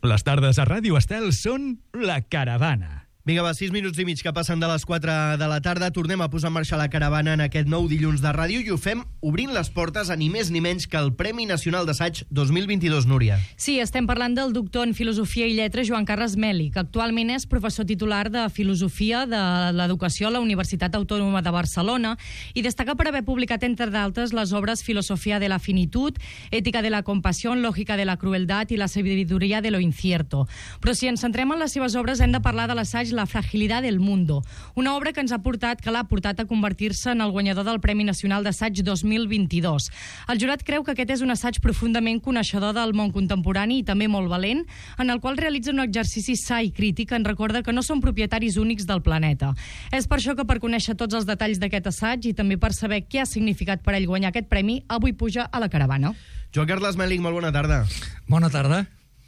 Les tardes a Ràdio Estel són La Caravana. Vinga, va, 6 minuts i mig que passen de les 4 de la tarda. Tornem a posar en marxa La Caravana en aquest nou dilluns de ràdio i ho fem obrint les portes a ni més ni menys que el Premi Nacional d'Assaig 2022, Núria. Sí, estem parlant del doctor en Filosofia i Lletres Joan Carles Meli, que actualment és professor titular de Filosofia de l'Educació a la Universitat Autònoma de Barcelona i destaca per haver publicat, entre d'altres, les obres Filosofía de la Finitud, Ética de la Compasión, Lógica de la Crueldad i la Sabiduría de lo Incierto. Però si ens centrem en les seves obres hem de parlar de l'assaig La Fragilidad del Mundo, una obra que l'ha portat a convertir-se en el guanyador del Premi Nacional d'Assaig 2022. El jurat creu que aquest és un assaig profundament coneixedor del món contemporani i també molt valent, en el qual realitza un exercici sa i crític que ens recorda que no són propietaris únics del planeta. És per això que per conèixer tots els detalls d'aquest assaig i també per saber què ha significat per ell guanyar aquest premi, avui puja a La Caravana. Joan Carles Meli, molt bona tarda. Bona tarda.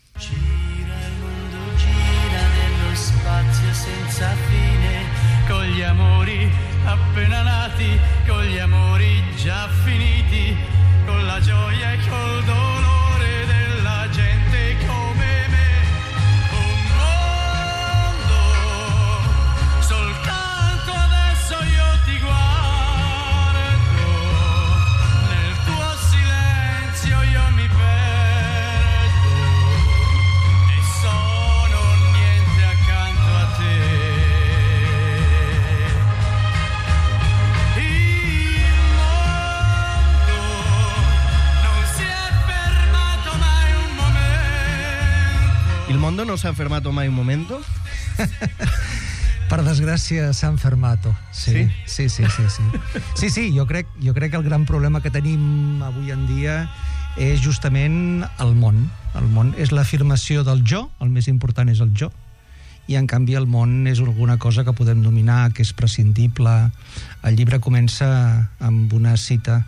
Spazio senza fine, con gli amori appena nati, con gli amori già finiti, con la gioia e col dolore della gente come me. Un mondo, soltanto adesso io ti guardo, nel tuo silenzio io mi perdo e sono niente accanto a te. Il mondo non si è fermato mai un momento. Il mondo no s'ha fermato mai un momento? Per desgràcia s'han fermato. Sí? Sí. Sí, jo crec que el gran problema que tenim avui en dia és justament el món. El món és l'afirmació del jo, el més important és el jo, i en canvi el món és alguna cosa que podem dominar, que és prescindible. El llibre comença amb una cita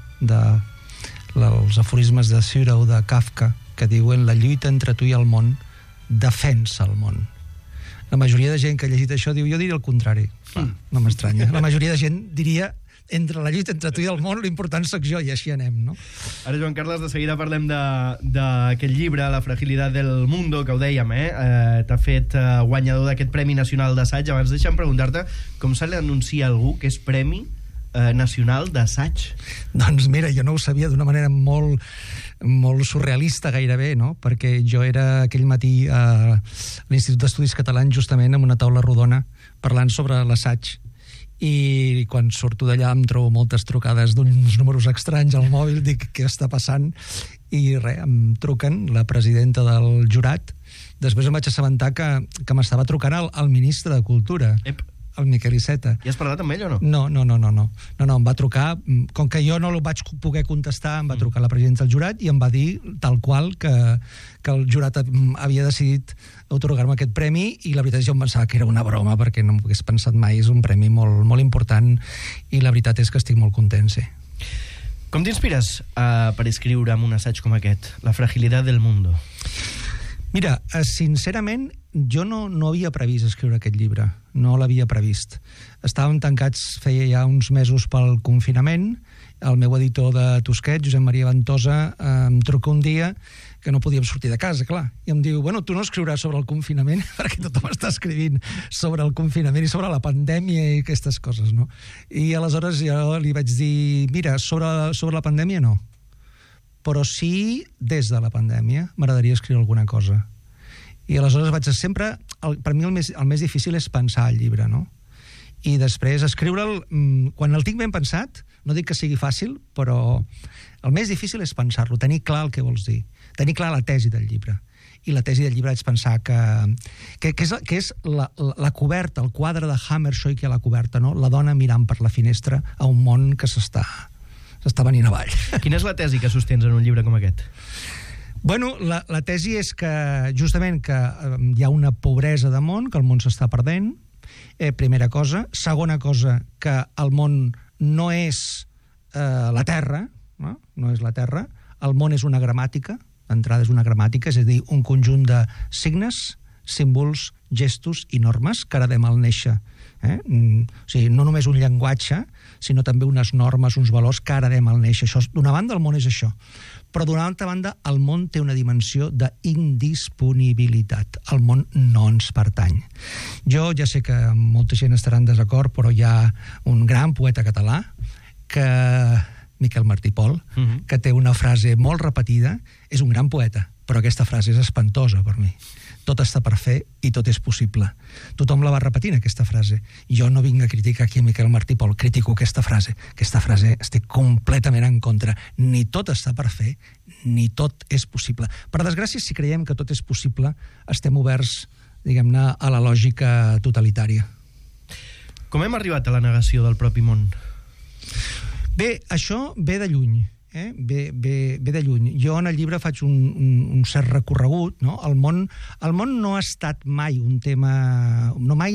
dels aforismes de Thoreau, de Kafka, que diuen: la lluita entre tu i el món defensa el món. La majoria de gent que ha llegit això diu: jo diria el contrari. No m'estranya. La majoria de gent diria: entre la lluita entre tu i el món, l'important soc jo, i així anem, no? Ara, Joan Carles, de seguida parlem d'aquest llibre, La Fragilidad del Mundo, que ho dèiem, t'ha fet guanyador d'aquest Premi Nacional d'Assaig. Abans deixa'm preguntar-te com se li anuncia a algú que és Premi Nacional d'Assaig. Doncs mira, jo no ho sabia d'una manera molt surrealista gairebé, no? Perquè jo era aquell matí a l'Institut d'Estudis Catalans justament amb una taula rodona parlant sobre l'assaig, i quan surto d'allà em trobo moltes trucades d'uns números estranys al mòbil, dic què està passant, i res, em truquen la presidenta del jurat. Després em vaig assabentar que m'estava trucant el ministre de Cultura, el Miquel Iceta. I has parlat amb ell o no? No, em va trucar, com que jo no el vaig poder contestar, em va trucar la presidenta del jurat i em va dir tal qual que el jurat havia decidit atorgar-me aquest premi, i la veritat és que jo em pensava que era una broma perquè no m'ho hagués pensat mai. És un premi molt, molt important i la veritat és que estic molt content, sí. Com t'inspires per escriure amb un assaig com aquest, La Fragilidad del Mundo? Mira, sincerament, jo no havia previst escriure aquest llibre, no l'havia previst. Estàvem tancats feia ja uns mesos pel confinament. El meu editor de Tosquet, Josep Maria Ventosa, em truca un dia que no podíem sortir de casa, clar, i em diu: bueno, tu no escriuràs sobre el confinament, perquè tothom està escrivint sobre el confinament i sobre la pandèmia i aquestes coses, no? I aleshores jo li vaig dir: mira, sobre la pandèmia no, però sí des de la pandèmia m'agradaria escriure alguna cosa. I aleshores vaig sempre... Per mi el més difícil és pensar el llibre, no? I després escriure'l... Quan el tinc ben pensat, no dic que sigui fàcil, però el més difícil és pensar-lo, tenir clar el que vols dir, tenir clar la tesi del llibre. I la tesi del llibre vaig pensar que és la coberta, el quadre de Hammershøi que hi ha a la coberta, no? La dona mirant per la finestra a un món que s'està venint avall. Quina és la tesi que sostens en un llibre com aquest? Bueno, la tesi és que justament que hi ha una pobresa de món, que el món s'està perdent, primera cosa. Segona cosa, que el món no és la Terra, no és la Terra. El món és una gramàtica, d'entrada és una gramàtica, és a dir, un conjunt de signes, símbols, gestos i normes que heredem al néixer. O sigui, no només un llenguatge, sinó també unes normes, uns valors que heredem al néixer. D'una banda, el món és això. Però d'una altra banda, el món té una dimensió d'indisponibilitat. El món no ens pertany. Jo ja sé que molta gent estarà en desacord, però hi ha un gran poeta català, Miquel Martí Pol, que té una frase molt repetida. És un gran poeta, però aquesta frase és espantosa per mi. Tot està per fer i tot és possible. Tothom la va repetint, aquesta frase. Jo no vinc a criticar aquí a Miquel Martí Pol, critico aquesta frase. Aquesta frase estic completament en contra. Ni tot està per fer, ni tot és possible. Per desgràcia, si creiem que tot és possible, estem oberts, diguem-ne, a la lògica totalitària. Com hem arribat a la negació del propi món? Bé, això ve de lluny. Ve de lluny. Jo en el llibre faig un cert recorregut, no? El món no ha estat mai un tema...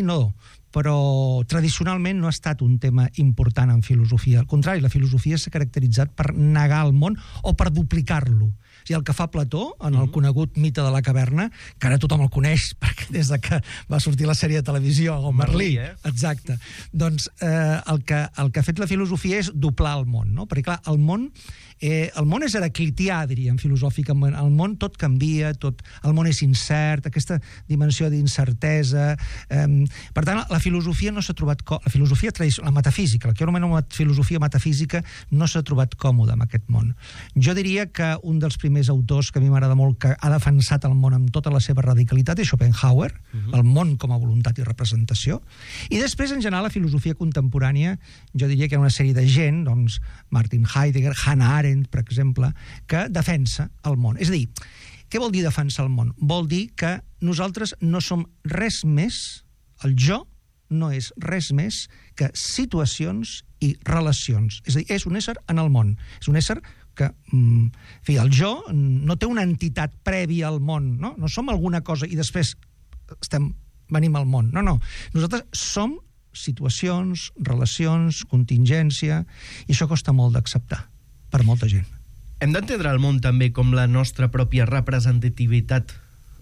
però tradicionalment no ha estat un tema important en filosofia. Al contrari, la filosofia s'ha caracteritzat per negar el món o per duplicar-lo. O sigui, el que fa Plató, en el conegut mite de la caverna, que ara tothom el coneix, perquè des de que va sortir la sèrie de televisió, o Merlí, exacte. Doncs el que ha fet la filosofia és doblar el món, no? Perquè, clar, el món és heraclitià, diríem, filosòficament. El món tot canvia, el món és incert, aquesta dimensió d'incertesa. Per tant, la filosofia no s'ha trobat... La filosofia tradicional, la metafísica, la que jo anomeno filosofia metafísica, no s'ha trobat còmoda amb aquest món. Jo diria que un dels primers autors que a mi m'agrada molt, que ha defensat el món amb tota la seva radicalitat, és Schopenhauer, el món com a voluntat i representació. I després, en general, la filosofia contemporània, jo diria que hi ha una sèrie de gent, doncs Martin Heidegger, Hannah Arendt, per exemple, que defensa el món. És a dir, què vol dir defensar el món? Vol dir que nosaltres no som res més, el jo no és res més que situacions i relacions. És a dir, és un ésser en el món. És un ésser que, en fi, el jo no té una entitat prèvia al món, no? No som alguna cosa i després venim al món. No. Nosaltres som situacions, relacions, contingència, i això costa molt d'acceptar per molta gent. Hem d'entendre el món també com la nostra pròpia representativitat,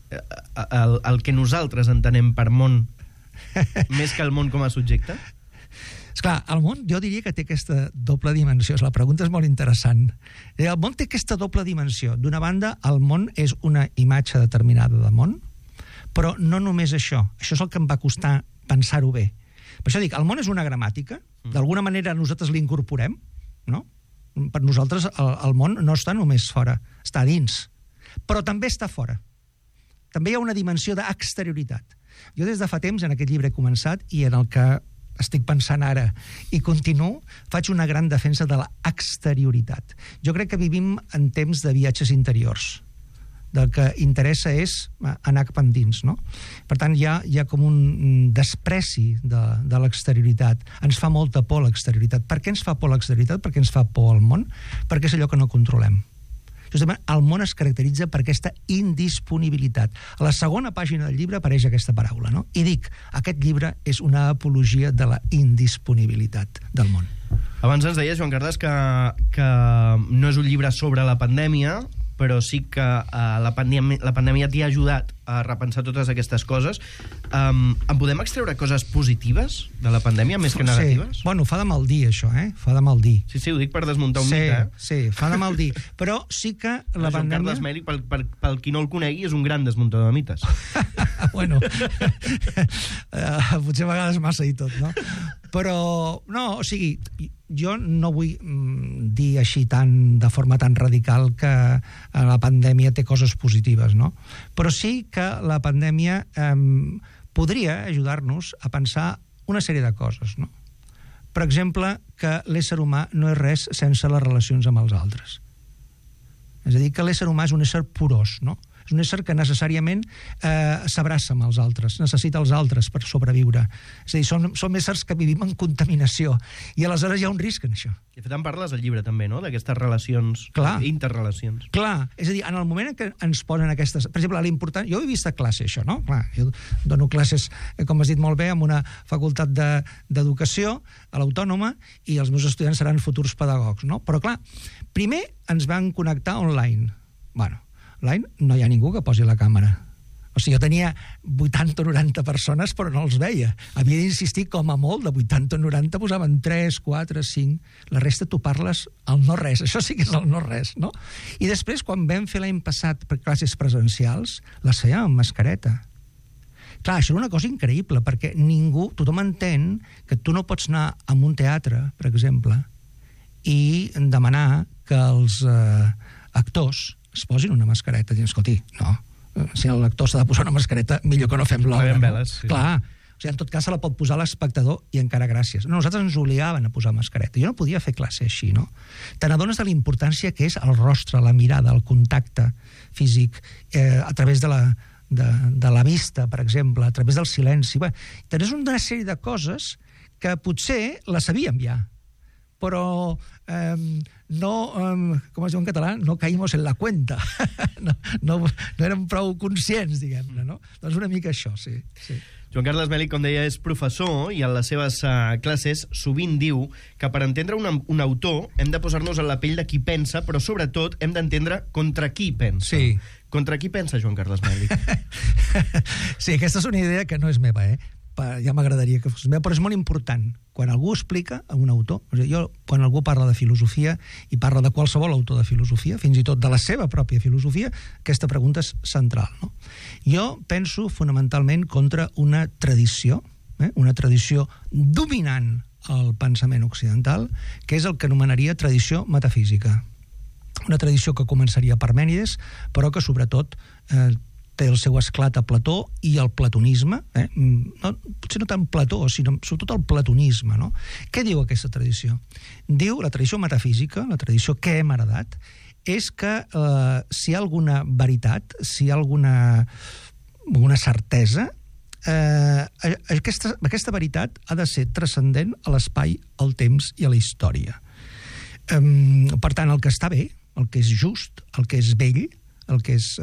el que nosaltres entenem per món, més que el món com a subjecte? Esclar, el món jo diria que té aquesta doble dimensió. La pregunta és molt interessant. El món té aquesta doble dimensió. D'una banda, el món és una imatge determinada de món, però no només això. Això és el que em va costar pensar-ho bé. Per això dic, el món és una gramàtica, d'alguna manera nosaltres l'incorporem, no? Per nosaltres el món no està només fora, està dins, però també està fora. També hi ha una dimensió d'exterioritat. Jo des de fa temps, en aquest llibre he començat, i en el que estic pensant ara i continuo, faig una gran defensa de l'exterioritat. Jo crec que vivim en temps de viatges interiors. Del que interessa és anar cap endins, no? Per tant, hi ha com un despreci de l'exterioritat. Ens fa molta por l'exterioritat. Per què ens fa por l'exterioritat? Per què ens fa por el món? Perquè és allò que no controlem. Justament, el món es caracteritza per aquesta indisponibilitat. A la segona pàgina del llibre apareix aquesta paraula, no? I dic, aquest llibre és una apologia de la indisponibilitat del món. Abans ens deies, Joan Cardàs, que no és un llibre sobre la pandèmia, però sí que la pandèmia t'hi ha ajudat a repensar totes aquestes coses. En podem extreure coses positives de la pandèmia, més que negatives? Sí. Bueno, fa de mal dir, això, Fa de mal dir. Sí, ho dic per desmuntar un mite, Sí, fa de mal dir. Però sí que la Joan pandèmia... Carles Meli, pel qui no el conegui, és un gran desmuntador de mites. Bueno, potser a vegades massa i tot, no? Però, no, o sigui, jo no vull dir així de forma tan radical que la pandèmia té coses positives, no? Però sí que la pandèmia podria ajudar-nos a pensar una sèrie de coses, no? Per exemple, que l'ésser humà no és res sense les relacions amb els altres. És a dir, que l'ésser humà és un ésser porós, no? És un ésser que necessàriament s'abraça amb els altres, necessita els altres per sobreviure. És a dir, som éssers que vivim en contaminació, i aleshores hi ha un risc en això. De fet, en parles al llibre també, no?, d'aquestes relacions, interrelacions. Clar, és a dir, en el moment en què ens posen aquestes... Per exemple, l'important... Jo he vist a classe això, no? Clar, jo dono classes, com has dit molt bé, en una facultat d'educació, a l'Autònoma, i els meus estudiants seran futurs pedagogs, no? Però clar, primer ens van connectar online. Bueno, online no hi ha ningú que posi la càmera. O sigui, jo tenia 80 o 90 persones, però no els veia. Havia d'insistir com a molt, de 80 o 90 posaven 3, 4, 5... La resta tu parles al no-res. Això sí que és el no-res, no? I després, quan vam fer l'any passat per classes presencials, les fèiem amb mascareta. Clar, això era una cosa increïble, perquè tothom entén que tu no pots anar a un teatre, per exemple, i demanar que els actors es posin una mascareta. Dient, escolti, no, si l'actor s'ha de posar una mascareta, millor que no fem l'obra. No? Sí. Clar, o sigui, en tot cas se la pot posar l'espectador i encara gràcies. No, nosaltres ens obligaven a posar mascareta. Jo no podia fer classe així, no? Te n'adones de la importància que és el rostre, la mirada, el contacte físic, a través de la vista, per exemple, a través del silenci. Bé, tens una sèrie de coses que potser les sabíem ja, però no, com es diu en català, no caímos en la cuenta. no érem prou conscients, diguem-ne, no? Doncs una mica això, sí. Joan Carles Meli, com deia, és professor i en les seves classes sovint diu que per entendre un autor hem de posar-nos en la pell de qui pensa, però sobretot hem d'entendre contra qui pensa. Sí. Contra qui pensa Joan Carles Meli? Sí, aquesta és una idea que no és meva, ja m'agradaria que fos meva, però és molt important. Quan algú explica a un autor, quan algú parla de filosofia i parla de qualsevol autor de filosofia, fins i tot de la seva pròpia filosofia, aquesta pregunta és central. No? Jo penso fonamentalment contra una tradició dominant al pensament occidental, que és el que anomenaria tradició metafísica. Una tradició que començaria a Parmènides, però que sobretot té el seu esclat a Plató i el platonisme, potser no tant Plató, sinó sobretot el platonisme. No? Què diu aquesta tradició? Diu, la tradició metafísica, la tradició que hem heredat, és que si hi ha alguna veritat, si hi ha alguna certesa, aquesta veritat ha de ser transcendent a l'espai, al temps i a la història. Per tant, el que està bé, el que és just, el que és vell, el que és...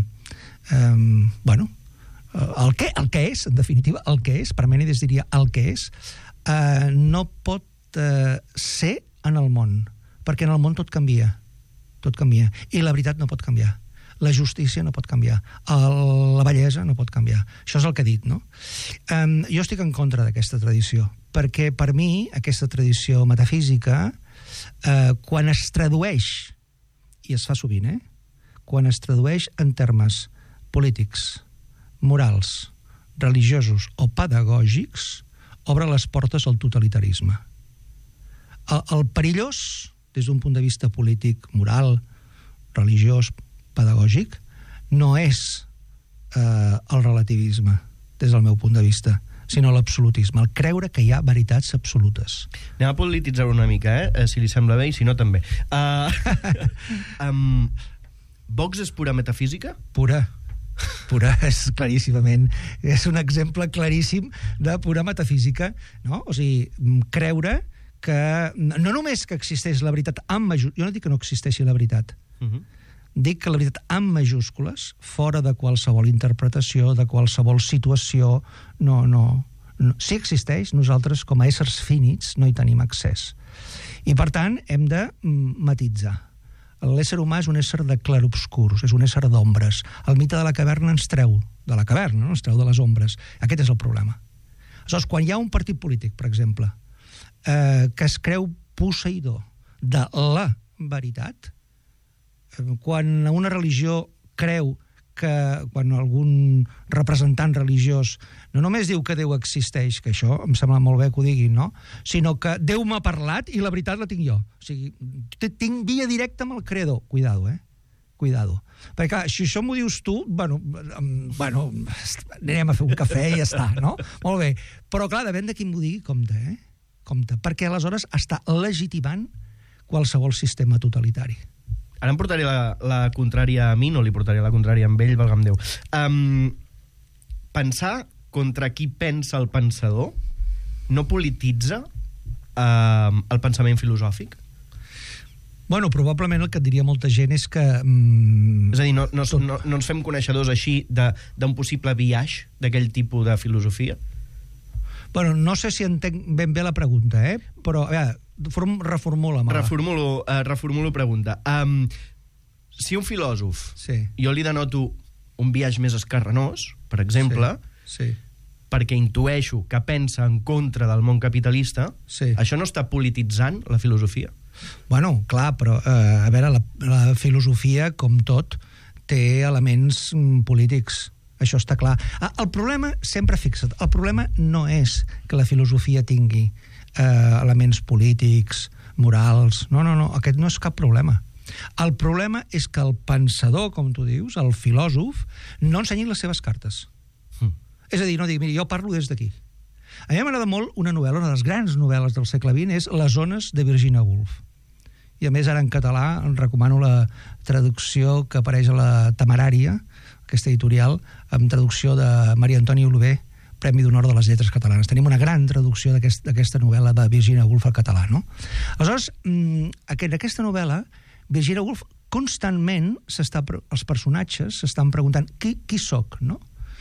el que és, en definitiva, el que és, Parmènides diria el que és, no pot ser en el món, perquè en el món tot canvia, i la veritat no pot canviar, la justícia no pot canviar, la bellesa no pot canviar. Això és el que he dit, no? Jo estic en contra d'aquesta tradició, perquè per mi aquesta tradició metafísica, quan es tradueix, i es fa sovint, quan es tradueix en termes polítics, morals, religiosos o pedagògics, obre les portes al totalitarisme. El perillós, des d'un punt de vista polític, moral, religiós, pedagògic, no és el relativisme, des del meu punt de vista, sinó l'absolutisme, el creure que hi ha veritats absolutes. Anem a polititzar una mica, si li sembla bé, i si no també. Vox és pura metafísica? Pura, és claríssimament, és un exemple claríssim de pura metafísica, no? O sigui, creure que no només que existeix la veritat amb majúscules, jo no dic que no existeixi la veritat, dic que la veritat amb majúscules, fora de qualsevol interpretació, de qualsevol situació, no. Si existeix, nosaltres com a éssers finits no hi tenim accés. I per tant hem de matitzar. L'ésser humà és un ésser de clarobscurs, és un ésser d'ombres. El mite de la caverna ens treu de la caverna, ens treu de les ombres. Aquest és el problema. Aleshores, quan hi ha un partit polític, per exemple, que es creu posseïdor de la veritat, quan una religió creu que quan algun representant religiós no només diu que Déu existeix, que això em sembla molt bé que ho diguin, no? Sinó que Déu m'ha parlat i la veritat la tinc jo. O sigui, tinc via directa amb el creador. Cuidado, Cuidado. Perquè, clar, si això m'ho dius tu, bueno, anirem a fer un cafè i ja està, no? Molt bé. Però, clar, depèn de qui m'ho digui, compte, Compte. Perquè aleshores està legitimant qualsevol sistema totalitari. Ara em portaré la contrària a mi, no li portaré la contrària a ell, valga'm Déu. Pensar contra qui pensa el pensador no polititza el pensament filosòfic? Bueno, probablement el que et diria molta gent és que... És a dir, no ens fem coneixedors així d'un possible biaix d'aquell tipus de filosofia? Bueno, no sé si entenc ben bé la pregunta, però, a veure, reformula-me-la. Reformulo pregunta. Si un filòsof, jo li denoto un viatge més escarranós, per exemple, Sí. perquè intueixo que pensa en contra del món capitalista, Sí. això no està polititzant la filosofia? Bueno, clar, però a veure, la filosofia, com tot, té elements polítics. Això està clar. El problema, sempre fixa't, el problema no és que la filosofia tingui elements polítics, morals. No, aquest no és cap problema. El problema és que el pensador, com tu dius, el filòsof, no ensenyi les seves cartes. És a dir, no digui, mira, jo parlo des d'aquí. A mi m'agrada molt una novel·la, una de les grans novel·les del segle XX, és Les ones de Virginia Woolf. I a més, ara en català, em recomano la traducció que apareix a la Temerària, aquesta editorial, amb traducció de Maria Antònia Oliver, Premi d'Honor de les Lletres Catalanes. Tenim una gran traducció d'aquesta novel·la de Virginia Woolf al català, no? Aleshores, en aquesta novel·la, Virginia Woolf constantment els personatges s'estan preguntant qui soc, no?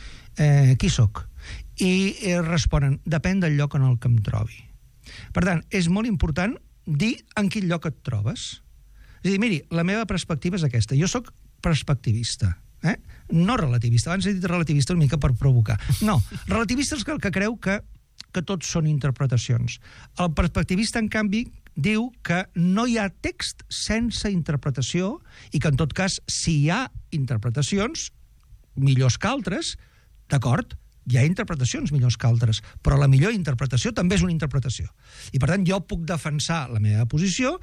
Qui soc? I responen, depèn del lloc en el que em trobi. Per tant, és molt important dir en quin lloc et trobes. És a dir, miri, la meva perspectiva és aquesta. Jo sóc perspectivista, no relativista. Abans he dit relativista una mica per provocar. No, relativista és el que creu que tots són interpretacions. El perspectivista, en canvi, diu que no hi ha text sense interpretació i que, en tot cas, si hi ha interpretacions millors que altres, d'acord, hi ha interpretacions millors que altres, però la millor interpretació també és una interpretació. I, per tant, jo puc defensar la meva posició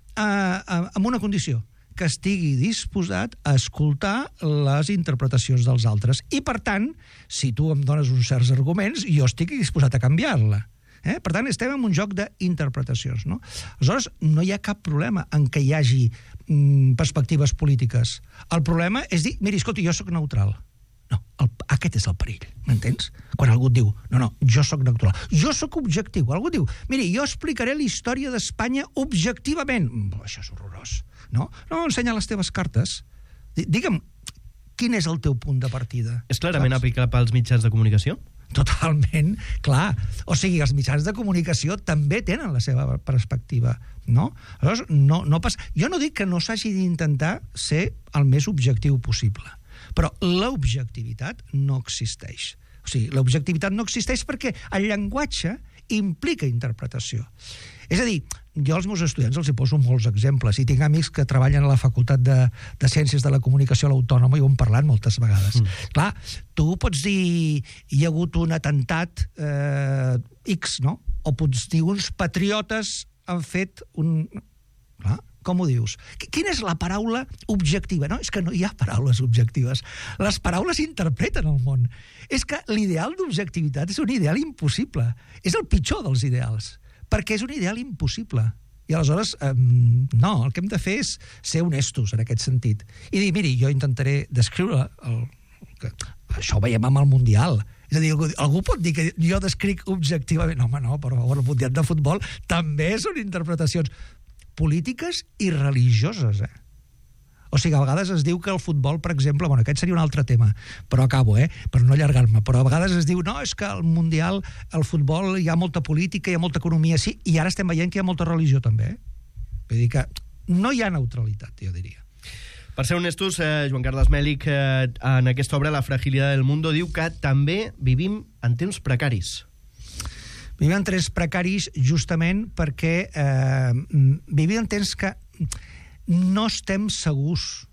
amb una condició, que estigui disposat a escoltar les interpretacions dels altres. I, per tant, si tu em dones uns certs arguments, jo estic disposat a canviar-la. Per tant, estem en un joc d'interpretacions, no? Aleshores, no hi ha cap problema en què hi hagi perspectives polítiques. El problema és dir, miri, escolta, jo sóc neutral. No, aquest és el perill, m'entens? Quan algú et diu, no, jo sóc neutral, jo sóc objectiu. Algú diu, miri, jo explicaré la història d'Espanya objectivament. Això és horrorós, no? No, ensenya les teves cartes. Digue'm, quin és el teu punt de partida? És clarament aplicable als mitjans de comunicació? Totalment, clar. O sigui, els mitjans de comunicació també tenen la seva perspectiva, no? Aleshores, no passa. Jo no dic que no s'hagi d'intentar ser el més objectiu possible, però l'objectivitat no existeix. O sigui, l'objectivitat no existeix perquè el llenguatge implica interpretació. És a dir, jo als meus estudiants els hi poso molts exemples i tinc amics que treballen a la Facultat de Ciències de la Comunicació a l'Autònoma i ho hem parlat moltes vegades. Clar, tu pots dir hi ha hagut un atemptat X, no? O pots dir uns patriotes han fet un... Clar, com ho dius? Quina és la paraula objectiva? No, és que no hi ha paraules objectives. Les paraules interpreten el món. És que l'ideal d'objectivitat és un ideal impossible. És el pitjor dels ideals, perquè és un ideal impossible. I aleshores, no, el que hem de fer és ser honestos en aquest sentit. I dir, miri, jo intentaré descriure... Això ho veiem amb el Mundial. És a dir, algú pot dir que jo descric objectivament... No, home, no, per favor, el Mundial de Futbol també són interpretacions polítiques i religioses, O sigui, a vegades es diu que el futbol, per exemple, bueno, aquest seria un altre tema, però acabo, per no allargar-me, però a vegades es diu, no, és que al Mundial, al futbol, hi ha molta política, hi ha molta economia, sí, i ara estem veient que hi ha molta religió també, Vull dir que no hi ha neutralitat, jo diria. Per ser honestos, Joan Carles Mèlich, en aquesta obra, La fragilidad del mundo, diu que també vivim en temps precaris. Vivim en temps precaris justament perquè vivim en temps que no estem segurs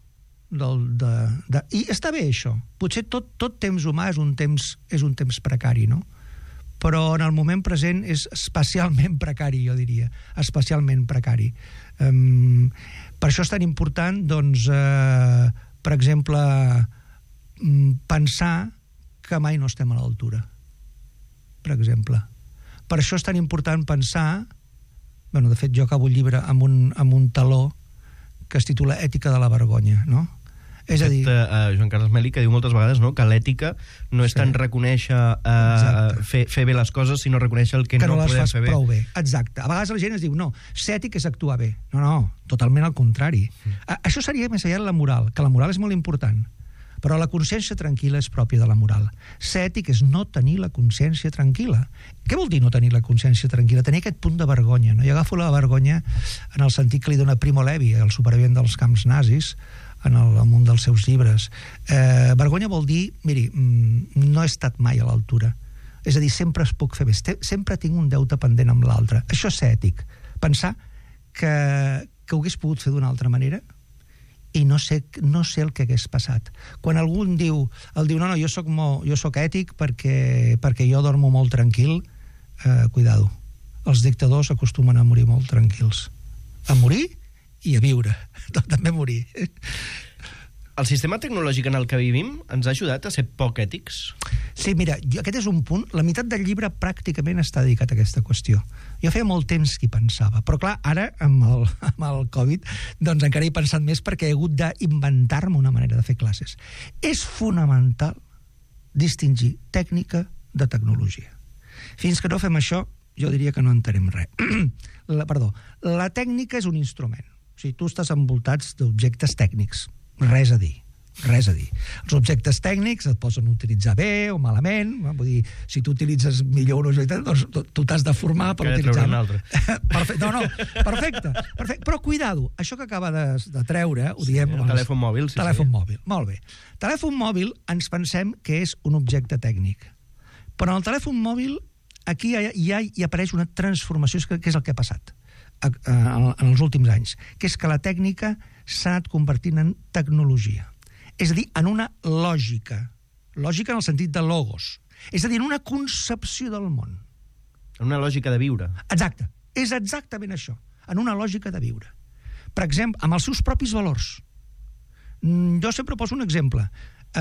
i està bé això. Potser tot temps humà és un temps precari, no? Però en el moment present és especialment precari, jo diria, especialment precari. Per això és tan important, doncs, per exemple, pensar que mai no estem a l'altura, per exemple. Per això és tan important pensar... Bueno, de fet, jo acabo el llibre amb un taló que es titula Ètica de la vergonya, no? És a dir... Joan Carles Mèlich, que diu moltes vegades, no?, que l'ètica no és tant reconèixer fer bé les coses, sinó reconèixer el que no podem fer bé. Prou bé. Exacte. A vegades la gent es diu, no, ser ètic és actuar bé. No, totalment al contrari. Això seria més enllà de la moral, que la moral és molt important. Però la consciència tranquil·la és pròpia de la moral. Ser ètic és no tenir la consciència tranquil·la. Què vol dir no tenir la consciència tranquil·la? Tenir aquest punt de vergonya. No? Jo agafo la vergonya en el sentit que li dona Primo Levi, el supervivent dels camps nazis, en un dels seus llibres. Vergonya vol dir, miri, no he estat mai a l'altura. És a dir, sempre es puc fer més. Sempre tinc un deute pendent amb l'altre. Això és ser ètic. Pensar que ho hagués pogut fer d'una altra manera i no sé el que hagués passat. Quan algú diu no, jo soc ètic perquè jo dormo molt tranquil, cuidado. Els dictadors acostumen a morir molt tranquils. A morir i a viure. També a morir. El sistema tecnològic en el que vivim ens ha ajudat a ser poc ètics? Sí, mira, aquest és un punt. La meitat del llibre pràcticament està dedicat a aquesta qüestió. Jo feia molt temps que hi pensava, però clar, ara, amb el Covid, doncs encara hi he pensat més perquè he hagut d'inventar-me una manera de fer classes. És fonamental distingir tècnica de tecnologia. Fins que no fem això, jo diria que no entenem res. La tècnica és un instrument. O sigui, tu estàs envoltats d'objectes tècnics. Res a dir. Els objectes tècnics et poden utilitzar bé o malament. Vull dir, si tu utilitzes millor un objecte, doncs tu t'has de formar per utilitzar-lo. Un altre. Perfecte. Però cuidado, això que acaba de treure, ho diem... El telèfon mòbil. Telèfon mòbil, molt bé. Telèfon mòbil ens pensem que és un objecte tècnic. Però en el telèfon mòbil aquí hi apareix una transformació, que és el que ha passat en els últims anys, que és que la tècnica s'ha anat convertint en tecnologia. És a dir, en una lògica. Lògica en el sentit de logos. És a dir, en una concepció del món. En una lògica de viure. Exacte. És exactament això. En una lògica de viure. Per exemple, amb els seus propis valors. Jo sempre poso un exemple.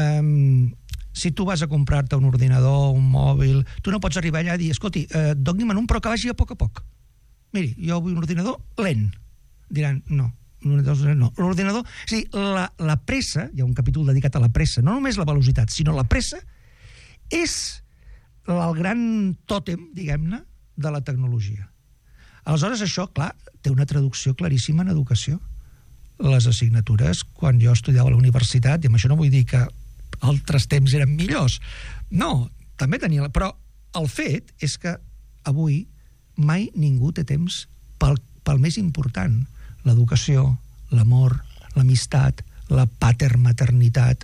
Si tu vas a comprar-te un ordinador, un mòbil, tu no pots arribar allà i dir, escolti, doni-me'n un però que vagi a poc. Miri, jo vull un ordinador lent. Diran, no. L'ordinador... És a dir, la pressa, hi ha un capítol dedicat a la pressa, no només la velocitat, sinó la pressa, és el gran tòtem, diguem-ne, de la tecnologia. Aleshores, això, clar, té una traducció claríssima en educació. Les assignatures, quan jo estudiava a la universitat, i amb això no vull dir que altres temps eren millors, no, també tenia... Però el fet és que avui mai ningú té temps pel més important, l'educació, l'amor, l'amistat, la patermaternitat.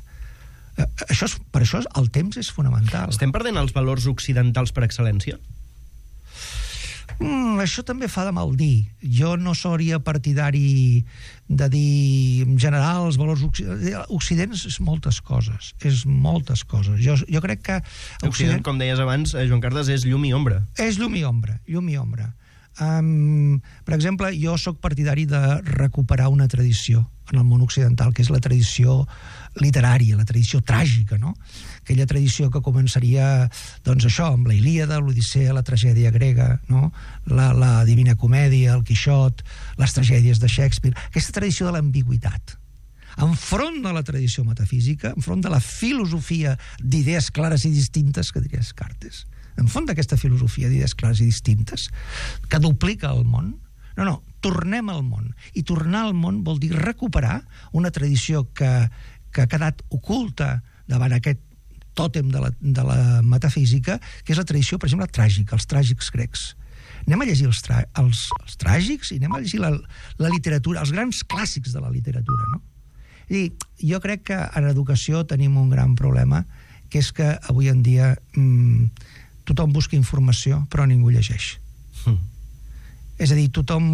Per això el temps és fonamental. Estem perdent els valors occidentals per excel·lència? Això també fa de mal dir. Jo no seria partidari de dir, en general, els valors occidents és moltes coses. Jo crec que... Occident, com deies abans, Joan Carles, és llum i ombra. És llum i ombra. Per exemple, jo sóc partidari de recuperar una tradició en el món occidental, que és la tradició literària, la tradició tràgica, no? Aquella tradició que començaria, doncs això, amb la Ilíada, l'Odissea, la tragèdia grega, no? La Divina Comèdia, el Quixot, les tragèdies de Shakespeare, aquesta tradició de l'ambigüitat. Enfront de la tradició metafísica, enfront de la filosofia d'idees clares i distintes, que diria Descartes, enfront d'aquesta filosofia d'idees clares i distintes, que duplica el món, no, tornem al món. I tornar al món vol dir recuperar una tradició que ha quedat oculta davant aquest tòtem de la metafísica, que és la tradició, per exemple, tràgica, els tràgics grecs. Anem a llegir els tràgics i anem a llegir la literatura, els grans clàssics de la literatura, no? I jo crec que en educació tenim un gran problema, que és que avui en dia tothom busca informació, però ningú llegeix. És a dir,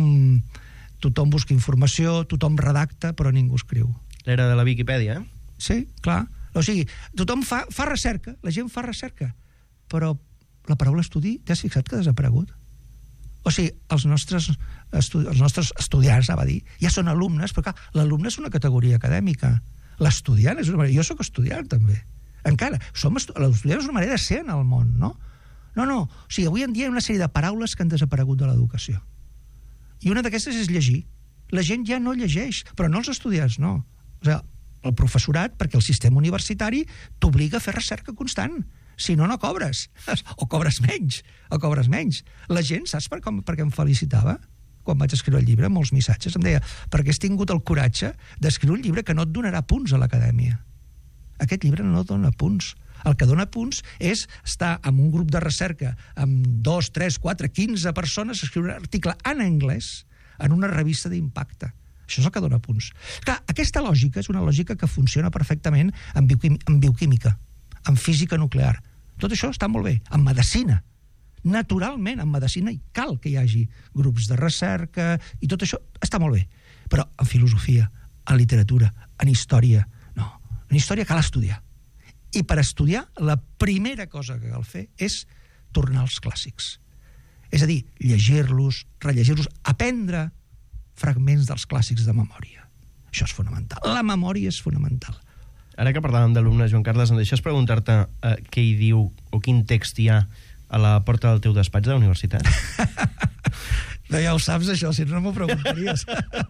tothom busca informació, tothom redacta, però ningú escriu. L'era de la Viquipèdia, Sí, clar. O sigui, tothom fa recerca, la gent fa recerca, però la paraula estudi, t'has fixat que ha desaparegut? O sigui, els nostres estudiants, va dir, ja són alumnes, però clar, l'alumne és una categoria acadèmica. L'estudiant és una manera... Jo sóc estudiant, també. Encara, l'estudiant és una manera de ser en el món, no? No. O sigui, avui en dia hi ha una sèrie de paraules que han desaparegut de l'educació. I una d'aquestes és llegir. La gent ja no llegeix, però no els estudiants, no. O sigui, el professorat, perquè el sistema universitari t'obliga a fer recerca constant. Si no, no cobres. O cobres menys. La gent, saps per què em felicitava? Quan vaig escriure el llibre, molts missatges, em deia, perquè has tingut el coratge d'escriure un llibre que no et donarà punts a l'acadèmia. Aquest llibre no dona punts. El que dona punts és estar en un grup de recerca amb 2, 3, 4, 15 persones, escriure un article en anglès en una revista d'impacte. Això és el que dona punts. Clar, aquesta lògica és una lògica que funciona perfectament en bioquímica, en física nuclear. Tot això està molt bé. En medicina. Naturalment, en medicina cal que hi hagi grups de recerca i tot això està molt bé. Però en filosofia, en literatura, en història, no. En història cal estudiar. I per estudiar, la primera cosa que cal fer és tornar als clàssics. És a dir, llegir-los, rellegir-los, aprendre fragments dels clàssics de memòria. Això és fonamental. La memòria és fonamental. Ara que parlàvem d'alumne, Joan Carles, em deixes preguntar-te què hi diu o quin text hi ha a la porta del teu despatx de la universitat? No, ja ho saps, això, si no m'ho preguntaries.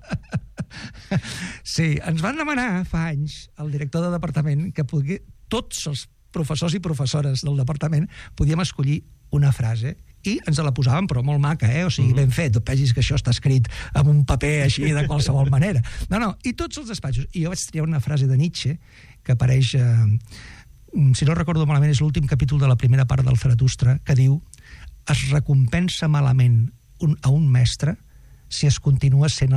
Sí, ens van demanar fa anys el director de departament que tots els professors i professores del departament podíem escollir una frase i ens la posàvem, però molt maca, o sigui, ben fet. No pensis que això està escrit amb un paper així de qualsevol manera. No, i tots els despatxos. I jo vaig triar una frase de Nietzsche que apareix, si no recordo malament, és l'últim capítol de la primera part del Zaratustra, que diu: es recompensa malament a un mestre si es continua sent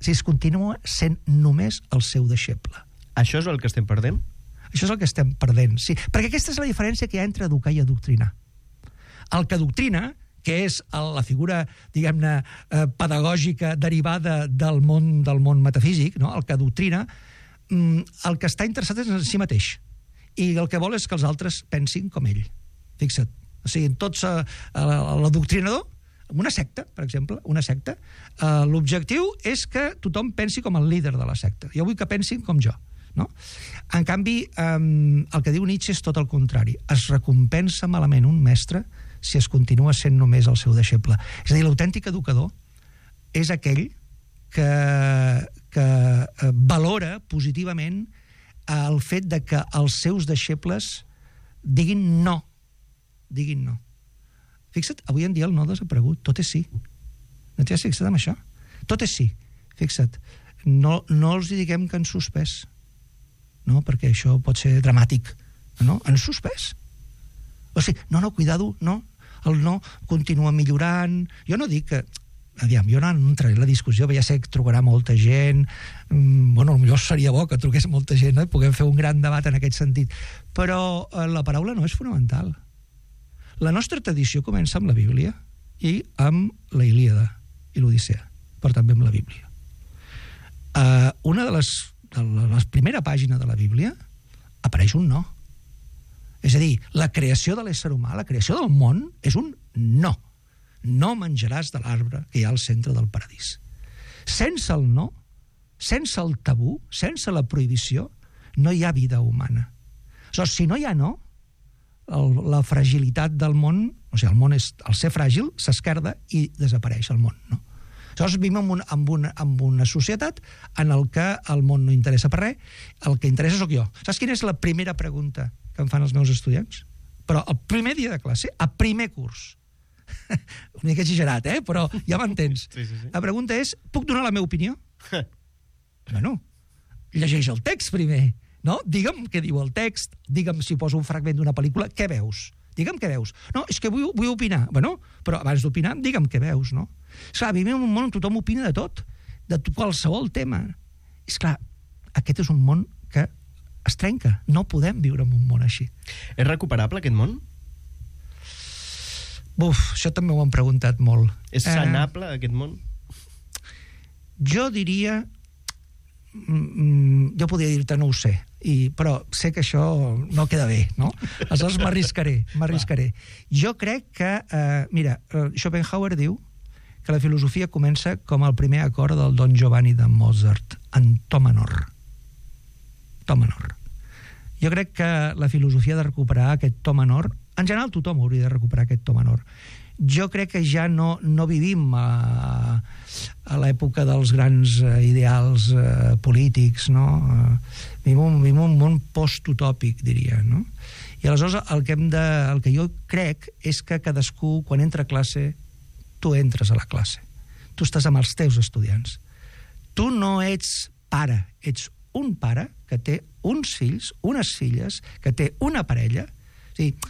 només el seu deixeble. Això és el que estem perdent? Això és el que estem perdent, sí. Perquè aquesta és la diferència que hi ha entre educar i adoctrinar. El que adoctrina, que és la figura, diguem-ne, pedagògica derivada del món metafísic, no? El que adoctrina, el que està interessat és en si mateix. I el que vol és que els altres pensin com ell. Fixa't. O sigui, tots l'adoctrinador, una secta, per exemple, l'objectiu és que tothom pensi com el líder de la secta. Jo vull que pensin com jo. No? En canvi, el que diu Nietzsche és tot el contrari. Es recompensa malament un mestre si es continua sent només el seu deixeble. És a dir, l'autèntic educador és aquell que valora positivament el fet de que els seus deixebles diguin no. Diguin no. Fixa't, avui en dia el no ha desaparegut. Tot és sí. No t'hi has fixat amb això? Tot és sí. Fixa't. No els diguem que han suspès. No, perquè això pot ser dramàtic. No, han suspès. O sigui, no, cuidado, no. El no continua millorant. Jo no dic que... Aviam, jo no entraré en la discussió, ja sé que trucarà molta gent, potser seria bo que truqués molta gent, no? I puguem fer un gran debat en aquest sentit. Però la paraula no és fonamental. La nostra tradició comença amb la Bíblia i amb la Ilíada i l'Odissea, però també amb la Bíblia. Una de la primera pàgina de la Bíblia apareix un no. És a dir, la creació de l'ésser humà, la creació del món, és un no. No menjaràs de l'arbre que hi ha al centre del paradís. Sense el no, sense el tabú, sense la prohibició, no hi ha vida humana. Aleshores, si no hi ha no, la fragilitat del món, o sigui, el món és, al ser fràgil, s'esquerda i desapareix el món, no? Aleshores, vivim en una societat en el que el món no interessa per res, el que interessa sóc jo. Saps quina és la primera pregunta que em fan els meus estudiants? Però el primer dia de classe, a primer curs, una mica exagerat, però ja m'entens. Sí. La pregunta és, puc donar la meva opinió? Bueno, llegeix el text primer, no? Digue'm què diu el text, digue'm si poso un fragment d'una pel·lícula, què veus? Digue'm què veus. No, és que vull opinar. Bueno, però abans d'opinar, digue'm què veus, no? Esclar, vivim en un món on tothom opina de tot, de qualsevol tema. Esclar, aquest és un món que es trenca. No podem viure en un món així. És recuperable, aquest món? Això també ho han preguntat molt. És sanable, aquest món? Jo diria... jo podria dir-te no ho sé, però sé que això no queda bé, no? Aleshores m'arriscaré. Jo crec que... mira, Schopenhauer diu que la filosofia comença com el primer acord del Don Giovanni de Mozart, en to menor. To menor. Jo crec que la filosofia ha de recuperar aquest to menor. En general, tothom hauria de recuperar aquest to menor. Jo crec que ja no vivim a l'època dels grans ideals polítics, no? Vivim un món post-utòpic, diria, no? I aleshores el que jo crec és que cadascú, quan entra a classe, tu entres a la classe. Tu estàs amb els teus estudiants. Tu no ets pare, ets un pare que té uns fills, unes filles, que té una parella. O sigui,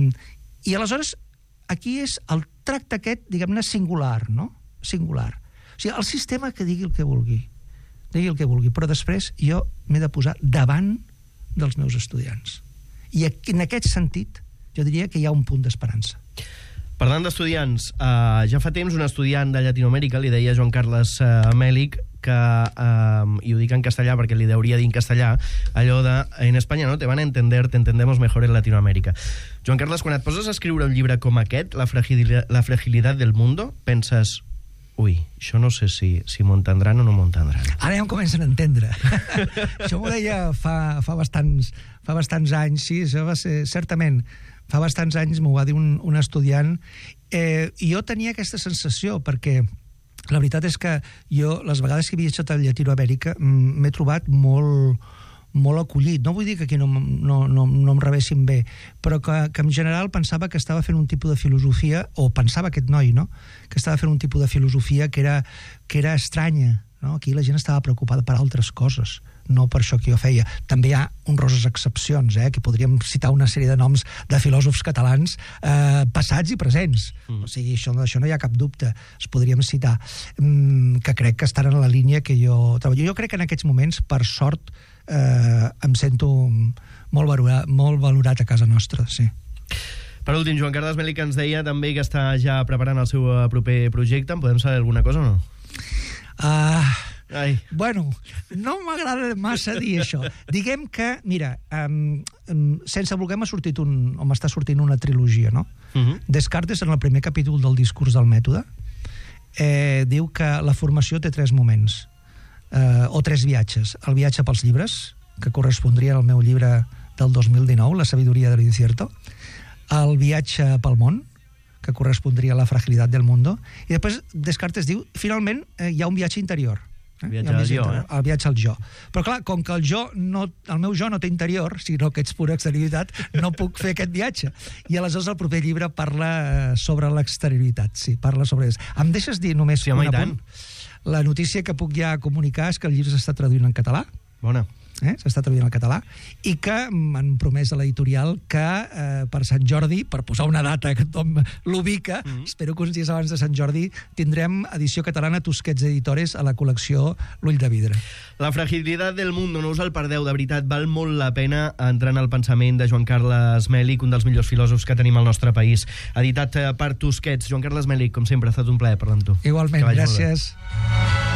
i aleshores aquí és el tracte aquest, diguem-ne, singular, no? Singular. O sigui, el sistema que digui el que vulgui, però després jo m'he de posar davant dels meus estudiants. I en aquest sentit, jo diria que hi ha un punt d'esperança. Parlant d'estudiants, ja fa temps un estudiant de Llatinoamèrica li deia a Joan Carles Mèlich que, i ho dic en castellà perquè li deuria dir en castellà, allò de en Espanya no te van a entender, te entendemos mejor en Latinoamèrica. Joan Carles, quan et poses a escriure un llibre com aquest, La fragilidad del mundo, penses, ui, això no sé si m'ho entendran o no m'ho entendran. Ara ja em comencen a entendre. Això m'ho deia fa bastants anys, sí, això va ser, certament, fa bastants anys m'ho va dir un estudiant, i jo tenia aquesta sensació, perquè la veritat és que jo, les vegades que he viatjat a Llatinoamèrica, m'he trobat molt acollit. No vull dir que aquí no em rebessin bé, però que en general pensava que estava fent un tipus de filosofia, o pensava aquest noi, no?, que estava fent un tipus de filosofia que era estranya, no? Aquí la gent estava preocupada per altres coses, no per això que jo feia. També hi ha honroses excepcions, que podríem citar una sèrie de noms de filòsofs catalans passats i presents. O sigui, això no hi ha cap dubte. Es podríem citar, que crec que estan en la línia que jo treballo. Jo crec que en aquests moments, per sort, em sento molt valorat a casa nostra, sí. Per últim, Joan Carles Mèlich ens deia també que està ja preparant el seu proper projecte. En podem saber alguna cosa o no? Bueno, no m'agrada massa dir això. Diguem que, mira, sense voler m'està sortint una trilogia, no? Descartes, en el primer capítol del discurs del mètode, diu que la formació té 3 moments, o 3 viatges. El viatge pels llibres, que correspondria al meu llibre del 2019, La sabiduria de l'incierto, el viatge pel món, que correspondria a La fragilidad del mundo, i després Descartes diu, finalment, hi ha un viatge interior. El viatge al jo, El viatge al jo. Però clar, com que el meu jo no té interior, sinó que ets pura exterioritat, no puc fer aquest viatge. I aleshores el proper llibre parla sobre l'exterioritat. Sí, parla sobre això. Em deixes dir només un apunt? La notícia que puc ja comunicar és que el llibre s'està traduint en català. Bona. S'està traduint al català, i que m'han promès a l'editorial que per Sant Jordi, per posar una data que tothom l'ubica, espero que uns dies abans de Sant Jordi tindrem edició catalana Tusquets Editores a la col·lecció L'Ull de Vidre. La fragilidad del mundo, no us el perdeu, de veritat, val molt la pena entrar en el pensament de Joan Carles Mèlich, un dels millors filòsofs que tenim al nostre país. Editat per Tusquets. Joan Carles Mèlich, com sempre, ha estat un plaer parlar amb tu. Igualment, gràcies.